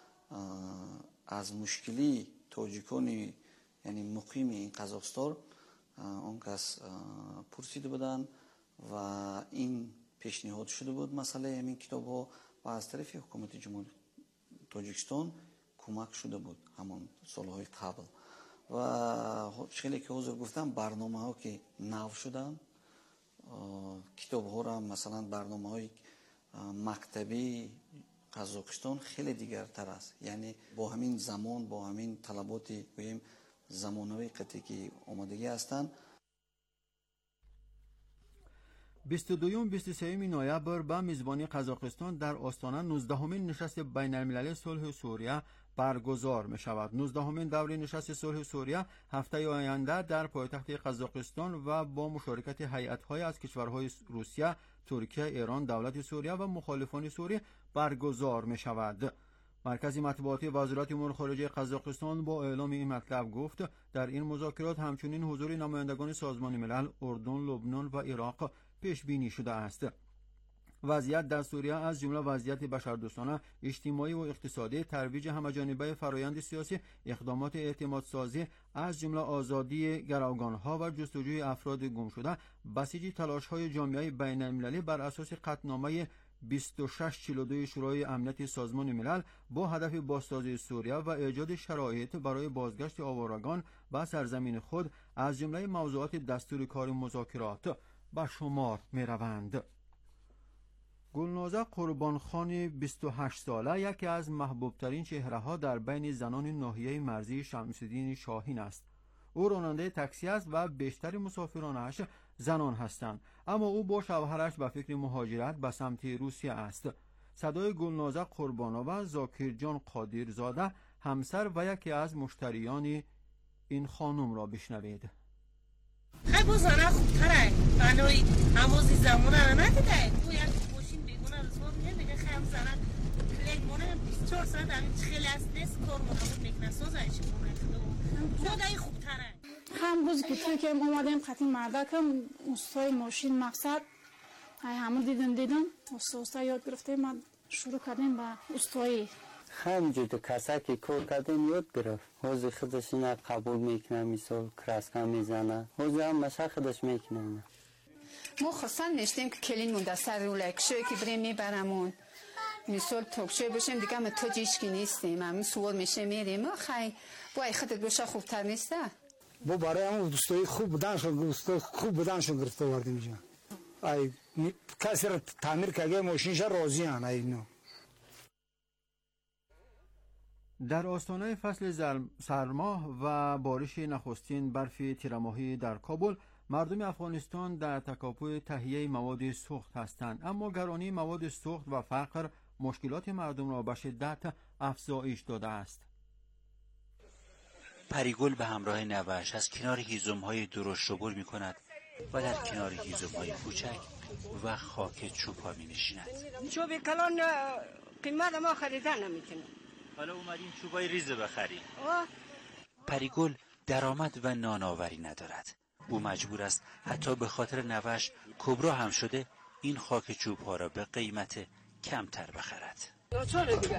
از مشکلی تاجیکان یعنی مقیم این قزاقستان اون کس پرسیده بودن و این پیشنهاد شده بود مسئله همین کتاب ها و از طرف حکومت جمهوری تاجیکستان کمک شده بود همون سالهای قبل. و خیلی که حضور گفتم برنامه ها که نو شدن کتاب ها را مثلا برنامه های مکتبی قزاقستان خیلی دیگرتر است، یعنی با همین زمان با همین طلبات گوییم زمانوی قطعی که آمادگی هستند. 22-23 نوامبر به میزبانی قزاقستان در آستانه 19مین نشست بین المللی صلح سوریه برگزار می شود. 19مین دوره نشست صلح سوریه هفته آینده در پایتخت قزاقستان و با مشارکت هیئت‌های از کشورهای روسیه، ترکیه، ایران، دولت سوریه و مخالفان سوریه برگزار می شود. مرکز مطبوعاتی وزارت امور خارجه قزاقستان با اعلام این مطلب گفت در این مذاکرات همچنین حضور نمایندگان سازمان ملل، اردن، لبنان و عراق پیش بینی شده است. وضعیت در سوریه از جمله وضعیت بشردوستانه، اجتماعی و اقتصادی، ترویج همه‌جانبه فرآیند سیاسی، اقدامات اعتمادسازی از جمله آزادی گروگان‌ها و جستجوی افراد گم شده، بسیج تلاش‌های جامعه بین‌المللی بر اساس قطعنامه 2642 شورای امنیت سازمان ملل با هدف بازسازی سوریه و ایجاد شرایط برای بازگشت آوارگان به سرزمین خود از جمله موضوعات دستور کار مذاکرات به شمار می‌روند. گلنازه قربانخان 28 ساله یکی از محبوبترین چهره‌ها در بین زنان ناحیه مرزی شمس‌الدین شاهین است. او راننده تاکسی است و بیشتر مسافرانش زنان هستند، اما او با شوهرش به فکر مهاجرت به سمت روسیه است. صدای گلنازه قربانова زاکر جان قادرزاده همسر و یکی از مشتریان این خانم را بشنوید. خیلی زنه خوبتره بنای هموزی زمانه رو ندیده تو یک ماشین بیگونه رسول میگه خیلی زنه کلیمونه 24 ساعت خیلی از نیست کار مطابق میکنه سازه چی کنه خدای خوبتره. هم روزی که توی که اومدیم خطی مردکم استای ماشین مقصد همون دیدم استای یاد گرفتیم ما شروع کردیم به استایی همجور تو کسا که کار کردیم یاد گرفت حوضی خودش اینا قبول میکنه مثال کرسکا میزنه حوضی هم مشه خودش میکنه. ما خواستن نشتیم که کلین مونده سر رو لکشوی که بریم میبرمون مثال توکشوی باشیم دیگه ما تو جیشکی نیستیم همین سوال میشه میریم خیلی باید خودت باشه خوبتر نیسته با برای همون دوستایی خوب بودنشون گرفته وردیم جان ای کسی را تعمیر که ماشینش راضی هن اینو. در آستانه فصل سرما و بارش نخستین برف تیره‌ماهی در کابل مردم افغانستان در تکاپوی تهیه مواد سوخت هستند، اما گرانی مواد سوخت و فقر مشکلات مردم را به شدت افزایش داده است. پریگل به همراه نوه‌اش از کنار هیزم‌های درشت عبور می‌کند و در کنار هیزم‌های کوچک و خاک چوب‌ها می‌نشیند. چوب کلان قیمت ما خریدن نمی‌تونیم. حالا اومدیم چوبای ریز بخریم. پریگل درآمد و نانآوری ندارد. او مجبور است حتی به خاطر نوه‌اش کبرا هم شده این خاک چوب‌ها را به قیمت کمتر بخرد. ناچاره دیگه.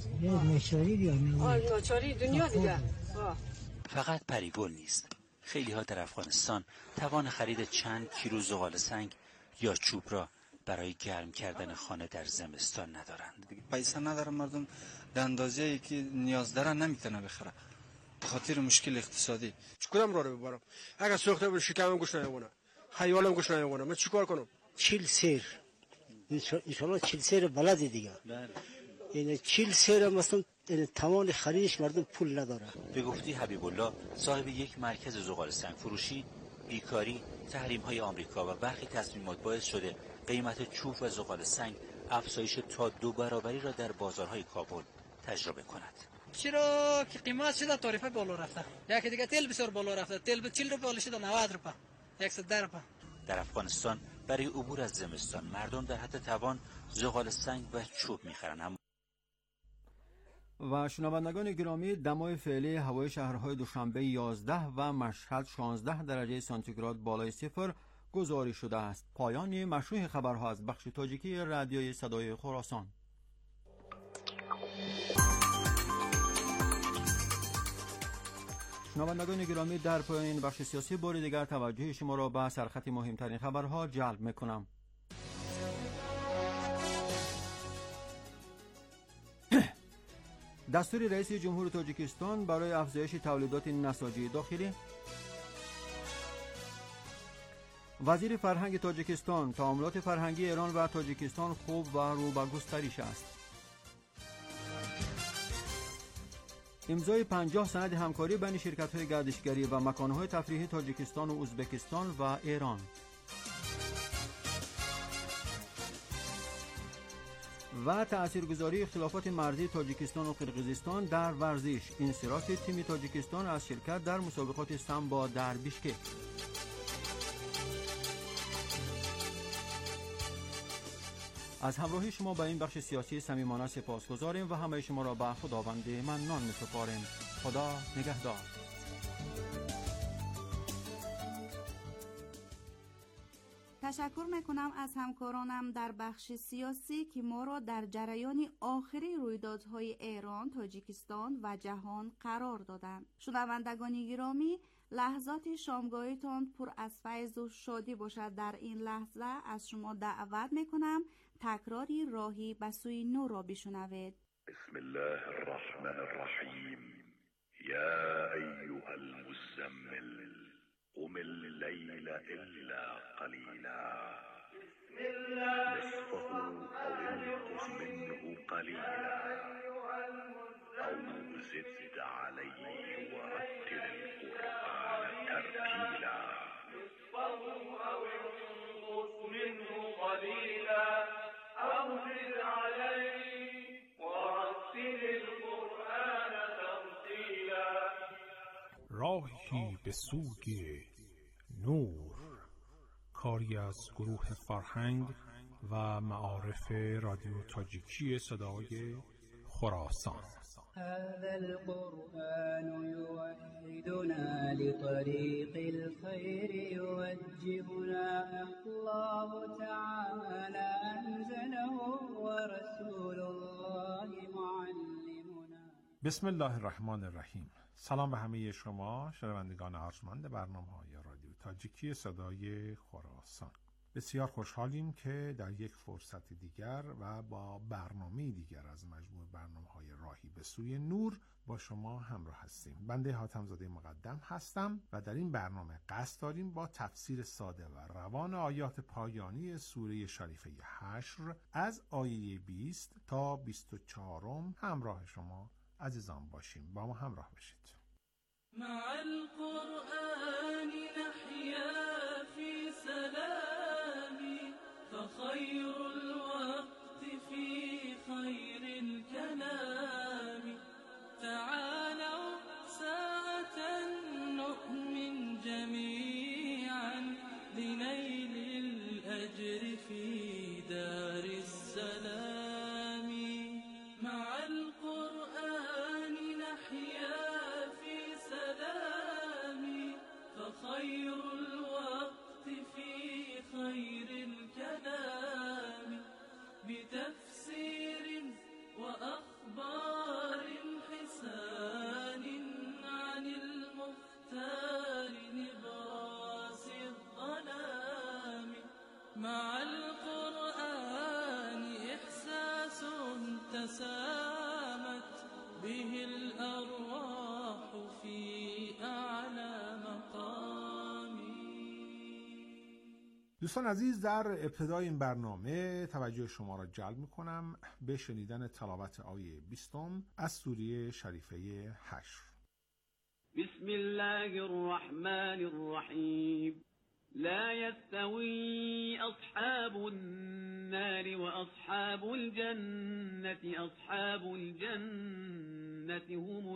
ناچاری دنیا دیگه. فقط پریگل نیست. خیلی ها در افغانستان توان خرید چند کیلو زغال سنگ یا چوب را برای گرم کردن خانه در زمستان ندارند. پیسه نداره مردم به اندازه‌ای که نیاز داره نمیتونه بخره به خاطر مشکل اقتصادی. چیکارم رو ببرم؟ اگه سوخته بشه شکمم گوش نمیونه، خیالم گوش نمیونه، من چیکار کنم؟ 40 سیر ان شاء الله 40 سیر بلدی دیگه. بله. این 40 سیر مثلا توان خریدش مردم پول نداره. به گفته حبیب الله صاحب یک مرکز زغال سنگ فروشی، بیکاری، تحریم‌های آمریکا و برخی تصمیمات باعث شده قیمت چوب و زغال سنگ افزایش تا 2 برابری را در بازارهای کابل تجربه کند. چرا که قیمت شده تعرفه بالا رفته، یکی دیگه تیل بسیار بالا رفته، تیل به 40 روپیه شده 90 روپیه 110 روپیه. در افغانستان برای عبور از زمستان مردم در حد توان زغال سنگ و چوب می‌خرند. و شنوندگان گرامی، دمای فعلی هوای شهرهای دوشنبه 11 و مشهد 16 درجه سانتیگراد بالای صفر گزارش شده است. پایان مشروع خبرها از بخش تاجیکی رادیوی صدای خراسان. شنوندگان گرامی، در پایان این بخش سیاسی بار دیگر توجه شما را به سرخط مهمترین خبرها جلب میکنم. دستور رئیس جمهور تاجیکستان برای افزایش تولیدات نساجی داخلی. وزیر فرهنگ تاجیکستان: تعاملات فرهنگی ایران و تاجیکستان خوب و رو به گسترش است. امضای 50 سند همکاری بین شرکت‌های گردشگری و مکان‌های تفریحی تاجیکستان و ازبکستان و ایران. و تاثیرگذاری اختلافات مرزی تاجیکستان و قرقیزستان در ورزش. انصراف تیم تاجیکستان از شرکت در مسابقات سامبا در بیشکک. از همراهی شما به این بخش سیاسی صمیمانه سپاسگزاریم و همه شما را به خداوند منان می‌سپاریم. خدا نگهدار. تشکر میکنم از همکارانم در بخش سیاسی که ما را در جریان آخری رویدادهای ایران، تاجیکستان و جهان قرار دادند. شنوندگان گرامی، لحظات شامگاهیتان پر از فیض و شادی باشد. در این لحظه از شما دعوت میکنم تکراری راهی به سوی نور را بشنوید. بسم الله الرحمن الرحیم. یا ایها المزمل قم الليل إلا قليلا نصفه أو انقص منه قليلا أو زد عليه ورتل القرآن ترتيلا نصفه أو انقص منه قليلا أو زد عليه ورتل القرآن ترتيلا. راهی به سوی نور، کاری از گروه فرهنگ و معارف رادیو تاجیکی صدای خراسان. هذا القرآن يوحدنا لطريق الخير يوجهنا الله تعالى أنزله ورسول الله معلمنا. بسم الله الرحمن الرحیم. سلام به همه شما شنوندگان ارجمند برنامه‌های رادیو تاجیکی صدای خراسان. بسیار خوشحالیم که در یک فرصت دیگر و با برنامه دیگر از مجموع برنامه‌های راهی به سوی نور با شما همراه هستیم. بنده حاتم‌زاده مقدم هستم و در این برنامه قصد داریم با تفسیر ساده و روان آیات پایانی سوره شریفه حشر از آیه 20 تا 24 همراه شما عزیزان باشیم. با ما همراه بشید. مع القرآن نحيا في سلام فخير الوقت في خير الكلام تعالوا ساعة نؤمن جميعا لنيل الأجر في دار السلام. مع القرآن نحيا في سلام فخير الوقت في خير الكلام بتفسير وأخبار حسان عن المختار نبراس الظلام. مع القرآن إحساس تسامت به الأرواح في أعلى مقام. دوستان عزیز، در ابتدای این برنامه توجه شما را جلب می‌کنم به شنیدن تلاوت آیه 20 از سوره شریفه حشر. بسم الله الرحمن الرحیم. لا يستوي أصحاب النار وأصحاب الجنة أصحاب الجنة هم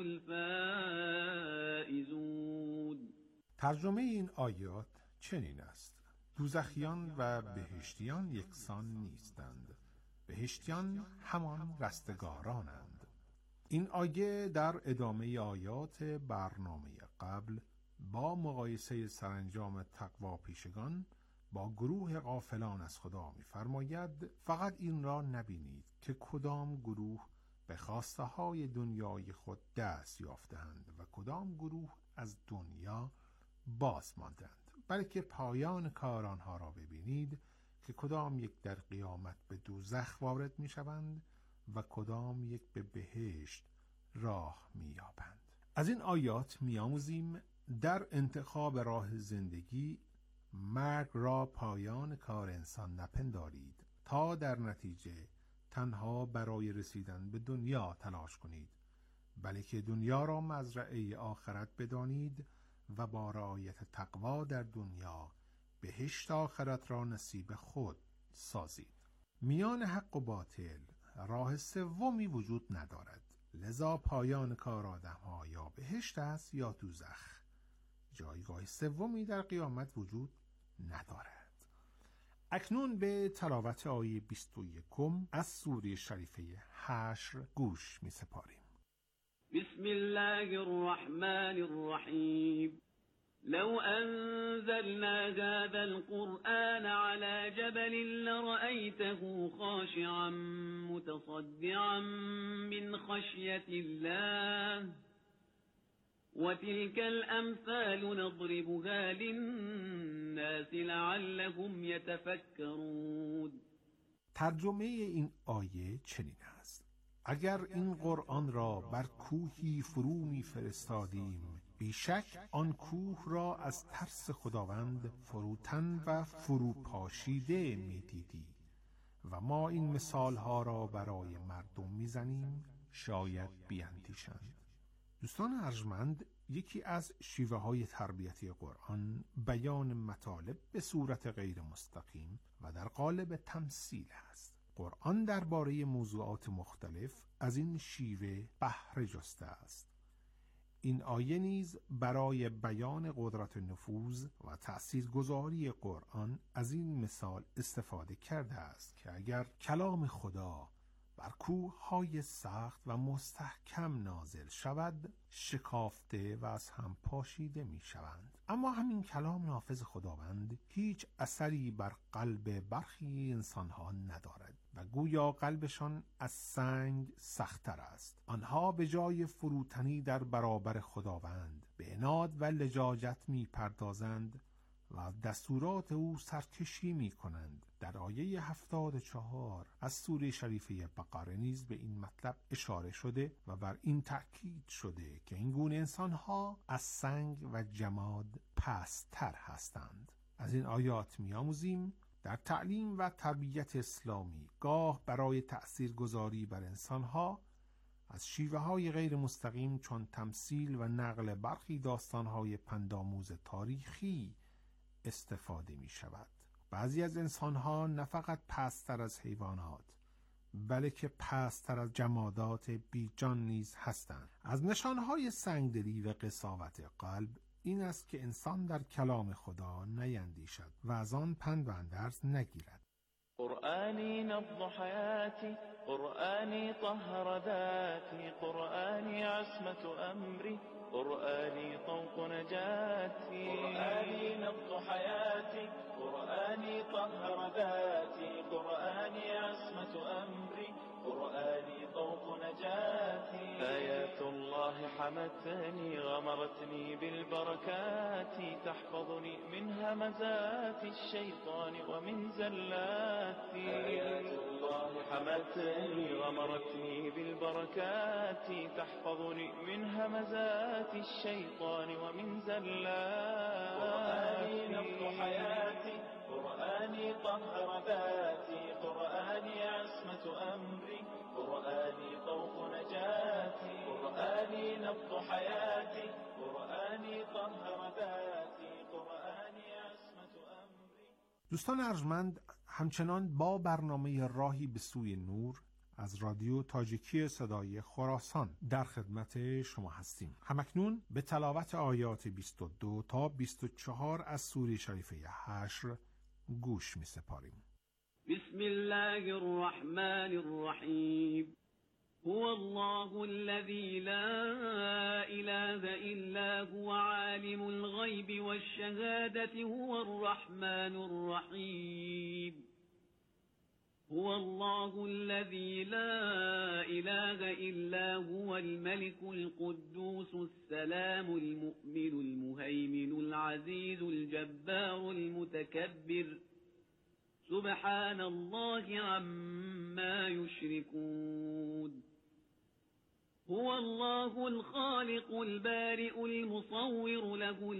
الفائزون. ترجمه این آیات چنین است: دوزخیان و بهشتیان یکسان نیستند، بهشتیان همان رستگارانند. این آیه در ادامه آیات برنامه قبل با مقایسه سرانجام تقوا پیشگان با گروه غافلان از خدا می‌فرماید فقط این را نبینید که کدام گروه به خواسته های دنیای خود دست یافتند و کدام گروه از دنیا باز ماندند، بلکه پایان کار آنها را ببینید که کدام یک در قیامت به دوزخ وارد می‌شوند و کدام یک به بهشت راه می‌یابند. از این آیات می‌آموزیم در انتخاب راه زندگی مرگ را پایان کار انسان نپندارید تا در نتیجه تنها برای رسیدن به دنیا تلاش کنید، بلکه دنیا را مزرعه آخرت بدانید و با رعایت تقوا در دنیا بهشت آخرت را نصیب خود سازید. میان حق و باطل راه سومی وجود ندارد، لذا پایان کار آدم‌ها یا بهشت است یا دوزخ. جایگاه سومی در قیامت وجود ندارد. اکنون به تلاوت آیه 21 از سوره شریفه حشر گوش می سپاریم. بسم الله الرحمن الرحیم. لو أنزلنا هذا القرآن على جبل لرأيته خاشعا متصدعا من خشية الله وتلك الأمثال نضربها للناس لعلهم يتفكرون. ترجمه این آیه چنین است: اگر این قرآن را بر کوهی فرو می فرستادیم، بیشک آن کوه را از ترس خداوند فروتن و فروپاشیده می دیدی و ما این مثال ها را برای مردم می زنیم شاید بیاندیشند. دوستان ارجمند، یکی از شیوه های تربیتی قرآن بیان مطالب به صورت غیر مستقیم و در قالب تمثیل است. قرآن درباره موضوعات مختلف از این شیوه بهره جسته است. این آیه نیز برای بیان قدرت نفوذ و تأثیرگذاری قرآن از این مثال استفاده کرده است که اگر کلام خدا بر کوه‌های سخت و مستحکم نازل شود، شکافته و از هم پاشیده می شوند. اما همین کلام نافذ خداوند هیچ اثری بر قلب برخی انسانها ندارد و گویا قلبشان از سنگ سخت‌تر است. آنها به جای فروتنی در برابر خداوند به عناد و لجاجت می پردازند و دستورات او سرکشی می کنند. در آیه 74 از سوره شریفه بقره نیز به این مطلب اشاره شده و بر این تأکید شده که این گونه انسانها از سنگ و جماد پست‌تر هستند. از این آیات می آموزیم در تعلیم و تربیت اسلامی گاه برای تأثیرگذاری بر انسانها از شیوه‌های غیر مستقیم چون تمثیل و نقل برخی داستان‌های پندآموز تاریخی استفاده می شود. بعضی از انسان‌ها نه فقط پست‌تر از حیوانات بلکه پست‌تر از جمادات بیجان نیز هستند. از نشانهای سنگدلی و قساوت قلب این است که انسان در کلام خدا نیندیشد و از آن پند و اندرز نگیرد. قرآنی نبض حیاتی، قرآنی طهر ذاتی، قرآنی عصمت امری، قرآنی طوق نجاتي. قرآني نبض حياتي، قرآني طهر ذاتي، قرآني عصمة أمري، قرآني طوق نجاتي. آيات الله حمتني غمرتني بالبركات، تحفظني من همزات الشيطان ومن زلاتي. آيات الله حمتني غمرتني بالبركات، تحفظني من همزات الشيطان ومن زلاتي. قرآني نبض حياتي، قرآني طهر ذاتي، قرآني عصمة أمري، قرآني طوق نجاتي. قرآني نبض حياتي، قرآني طهر ذاتي، قرآني عصمة أمري. دوستان ارجمند، همچنان با برنامه راهی به سوی نور از رادیو تاجیکی صدای خراسان در خدمت شما هستیم. همکنون به تلاوت آیات 22 تا 24 از سوره شریفه حشر گوش می سپاریم. بسم الله الرحمن الرحیم. هو الله الذي لا إله إلا هو عالم الغيب والشهادة هو الرحمن الرحيم. هو الله الذي لا إله إلا هو الملك القدوس السلام المؤمن المهيمن العزيز الجبار المتكبر سبحان الله عما يشركون. هو الله الخالق البارئ المصور له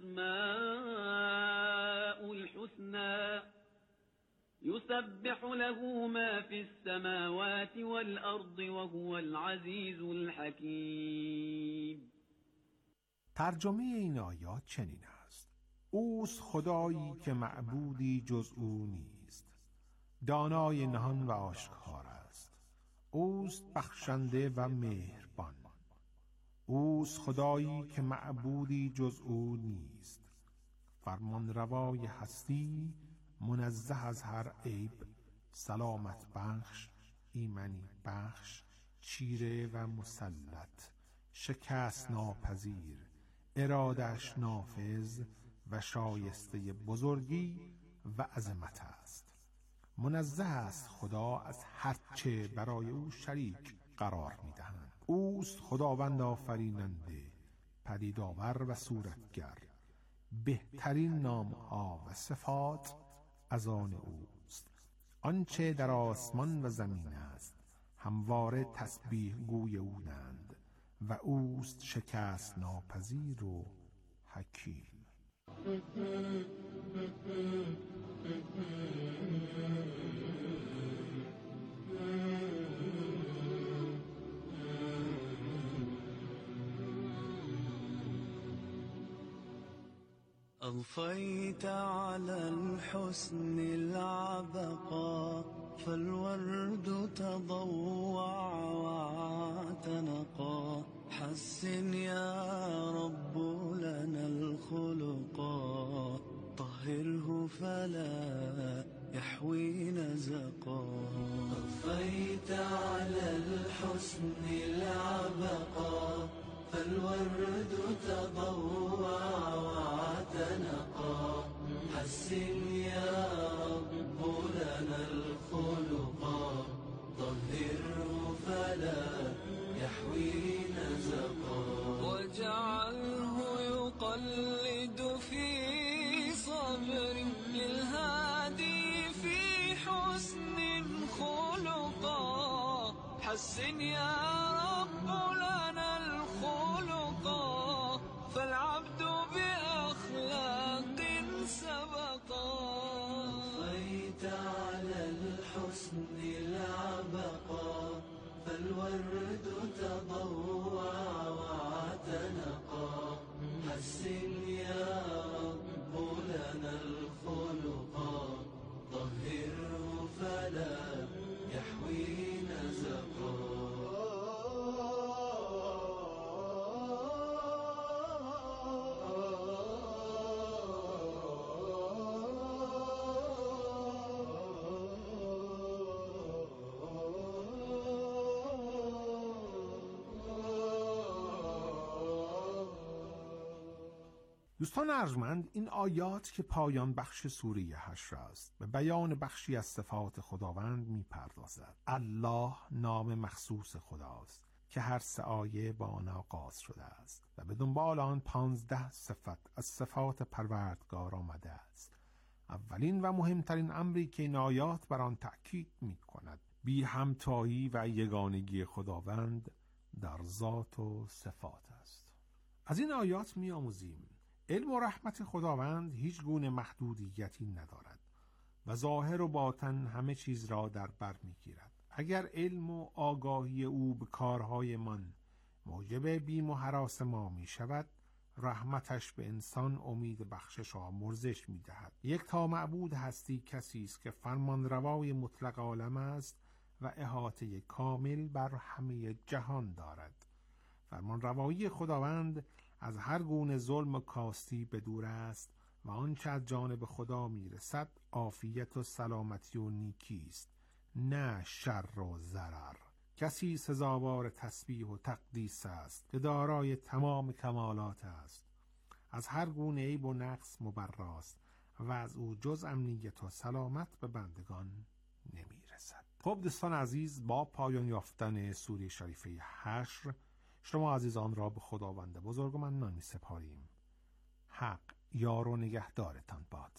الأسماء الحسنى يسبح له ما في السماوات والأرض وهو العزيز الحكيم. ترجمه این آیات چنین است: اوست خدایی که معبودی جز او نیست، دانای نهان و آشکار است. اوست بخشنده و مهربان. اوست خدایی که معبودی جز او نیست، فرمان روای هستی، منزه از هر عیب، سلامت بخش، ایمنی بخش، چیره و مسلط، شکست ناپذیر، ارادش نافذ و شایسته بزرگی و عظمت است. منزه است خدا از هر چه برای او شریک قرار می‌دهند. اوست خداوند آفریننده، پدیدآور و صورتگر. بهترین نام‌ها و صفات از آن اوست. آنچه در آسمان و زمین است همواره تسبیح گوی اونند و اوست شکست ناپذیر و حکیم. أضفيت على الحسن العبقى فالورد تضوع واعتنقا حسن يا رب لنا الخلقا طهره فلا يحوي نزقا أضفيت على الحسن العبقى فالورد تضوع واعتنقا حسن يا رب لنا الخلقا طهره فلا يحوي نزقا واجعله يقلد في صبر للهادي في حسن خلقا حسن يا رب لنا الخلقا فالعبد بأخلاق سبقا أضفيت على الحسن العبقا فالورد تضوع واعتنقا حسن يا رب لنا الخلقا طهره فلا يحوي نزقا دوستان ارجمند، این آیات که پایان بخش سوره حشر است به بیان بخشی از صفات خداوند میپردازد. الله نام مخصوص خداست که هر سه آیه با آن آغاز شده است و به دنبال آن 15 صفت از صفات پروردگار آمده است. اولین و مهمترین امری که این آیات بر آن تأکید میکند بی همتایی و یگانگی خداوند در ذات و صفات است. از این آیات میآموزیم علم و رحمت خداوند هیچ گونه محدودیتی ندارد و ظاهر و باطن همه چیز را در بر میگیرد. اگر علم و آگاهی او به کارهای من موجب بیم و هراس ما می شود، رحمتش به انسان امید بخشش و آمرزش می دهد. یک تا معبود هستی کسی است که فرمان روای مطلق عالم است و احاطه کامل بر همه جهان دارد. فرمان روایی خداوند از هر گونه ظلم و کاستی به دور است و آنچه از جانب خدا میرسد عافیت و سلامتی و نیکی است، نه شر و ضرر. کسی سزاوار تسبیح و تقدیس است که دارای تمام کمالات است، از هر گونه عیب و نقص مبراست و از او جز امنیت و سلامت به بندگان نمیرسد. خب دوستان عزیز، با پایان یافتن سوره شریفه حشر شما عزیزان را به خداوند بزرگ و منان می‌سپاریم. حق یار و نگهدارتان باد.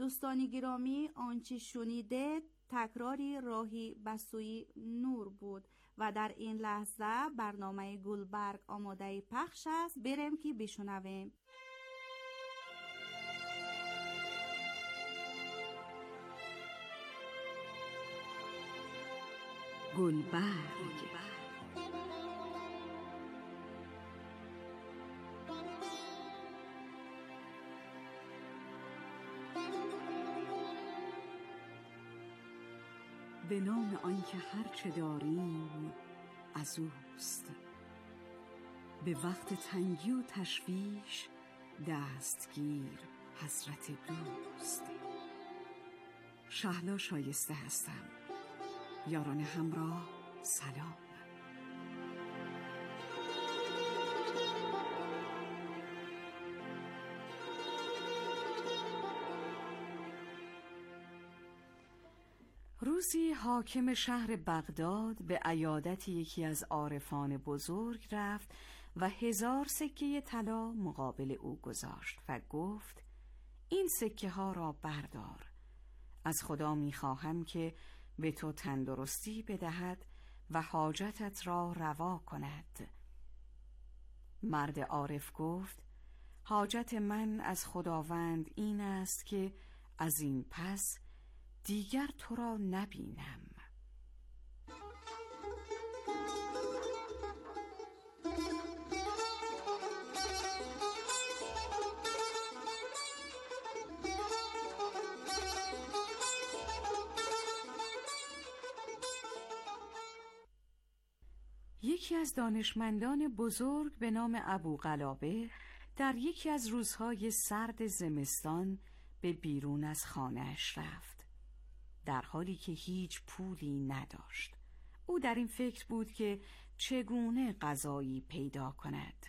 دوستان گرامی، آنچه شنیده تکراری راهی به سوی نور بود و در این لحظه برنامه گلبرگ آماده پخش است. بریم که بشنویم. گلبرگ. به نام آنکه هر چه داریم از اوست، به وقت تنگی و تشویش دستگیر حضرت دوست. شهلا شایسته هستم. یاران همراه سلام. روزی حاکم شهر بغداد به عیادت یکی از عارفان بزرگ رفت و 1000 سکه طلا مقابل او گذاشت و گفت: این سکه ها را بردار. از خدا می خواهم که به تو تندرستی بدهد و حاجتت را روا کند. مرد عارف گفت: حاجت من از خداوند این است که از این پس دیگر تو را نبینم. یکی از دانشمندان بزرگ به نام ابوقلابه در یکی از روزهای سرد زمستان به بیرون از خانه‌اش رفت، در حالی که هیچ پولی نداشت. او در این فکر بود که چگونه غذایی پیدا کند.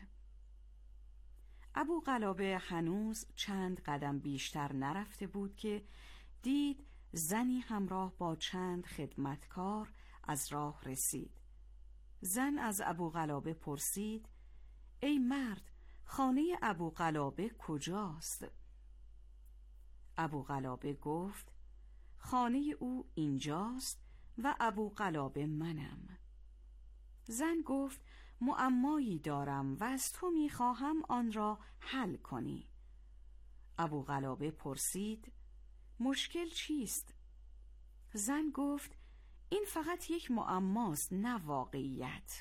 ابوقلابه هنوز چند قدم بیشتر نرفته بود که دید زنی همراه با چند خدمتکار از راه رسید. زن از ابوقلابه پرسید: ای مرد، خانه ابوقلابه کجاست؟ ابوقلابه گفت: خانه او اینجاست و ابوقلابه منم. زن گفت: معمایی دارم و از تو میخواهم آن را حل کنی. ابوقلابه پرسید: مشکل چیست؟ زن گفت: این فقط یک معماست، نه واقعیت.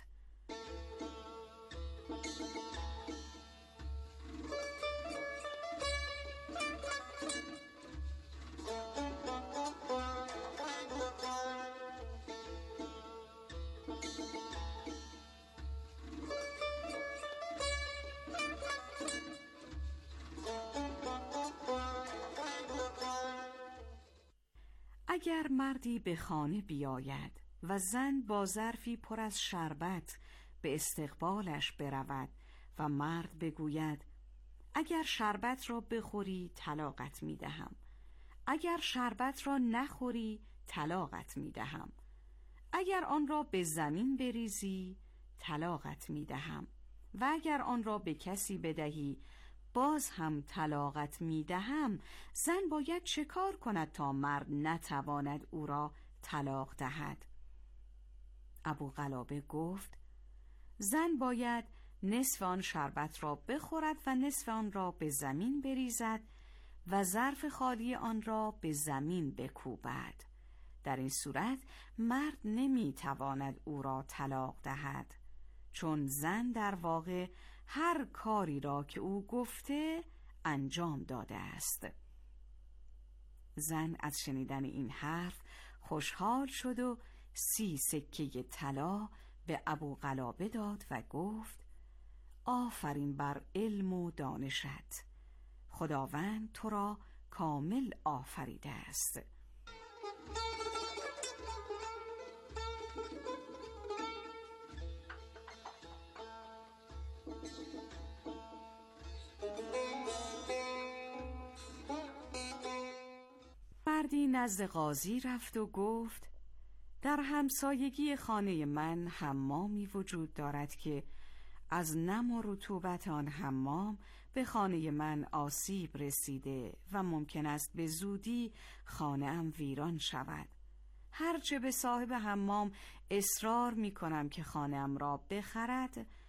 اگر مردی به خانه بیاید و زن با ظرفی پر از شربت به استقبالش برود و مرد بگوید: اگر شربت را بخوری طلاقت می دهم، اگر شربت را نخوری طلاقت می دهم، اگر آن را به زمین بریزی طلاقت می دهم و اگر آن را به کسی بدهی باز هم طلاقت می دهم، زن باید چه کار کند تا مرد نتواند او را طلاق دهد؟ ابوقلابه گفت: زن باید نصف آن شربت را بخورد و نصف آن را به زمین بریزد و ظرف خالی آن را به زمین بکوبد. در این صورت مرد نمی تواند او را طلاق دهد، چون زن در واقع هر کاری را که او گفته انجام داده است. زن از شنیدن این حرف خوشحال شد و 30 سکه طلا به ابوقلابه داد و گفت: آفرین بر علم و دانشت، خداوند تو را کامل آفریده است. مردی نزد قاضی رفت و گفت: در همسایگی خانه من حمامی وجود دارد که از نم و رطوبت آن حمام به خانه من آسیب رسیده و ممکن است به زودی خانه‌ام ویران شود. هرچه به صاحب حمام اصرار می کنم که خانه‌ام را بخرد،